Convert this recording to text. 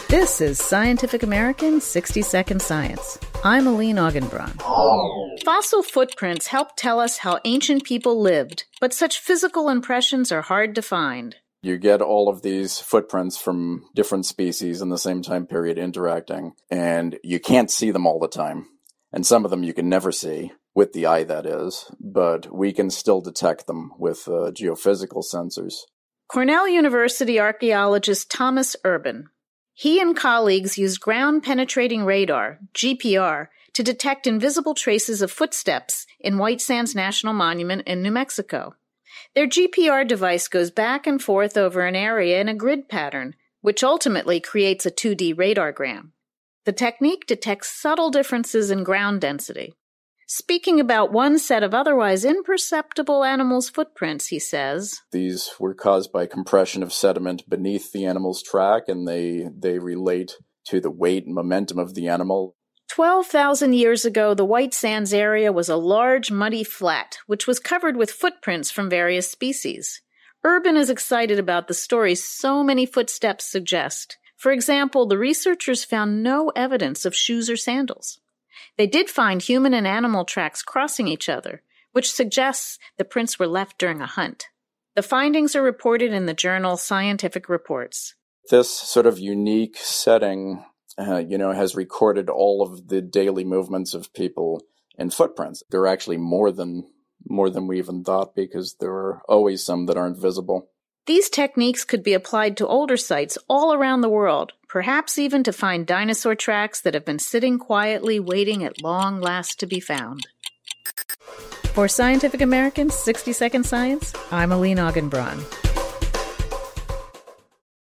This is Scientific American 60-Second Science. I'm Aline Augenbraun. Fossil footprints help tell us how ancient people lived, but such physical impressions are hard to find. You get all of these footprints from different species in the same time period interacting, and you can't see them all the time. And some of them you can never see, with the eye that is, but we can still detect them with geophysical sensors. Cornell University archaeologist Thomas Urban. He and colleagues used ground-penetrating radar, GPR, to detect invisible traces of footsteps in White Sands National Monument in New Mexico. Their GPR device goes back and forth over an area in a grid pattern, which ultimately creates a 2D radargram. The technique detects subtle differences in ground density. Speaking about one set of otherwise imperceptible animals' footprints, he says, these were caused by compression of sediment beneath the animal's track, and they relate to the weight and momentum of the animal. 12,000 years ago, the White Sands area was a large, muddy flat, which was covered with footprints from various species. Urban is excited about the stories so many footsteps suggest. For example, the researchers found no evidence of shoes or sandals. They did find human and animal tracks crossing each other, which suggests the prints were left during a hunt. The findings are reported in the journal Scientific Reports. This sort of unique setting, has recorded all of the daily movements of people in footprints. There are actually more than we even thought, because there are always some that aren't visible. These techniques could be applied to older sites all around the world, perhaps even to find dinosaur tracks that have been sitting quietly waiting at long last to be found. For Scientific American's 60-Second Science, I'm Aline Augenbraun.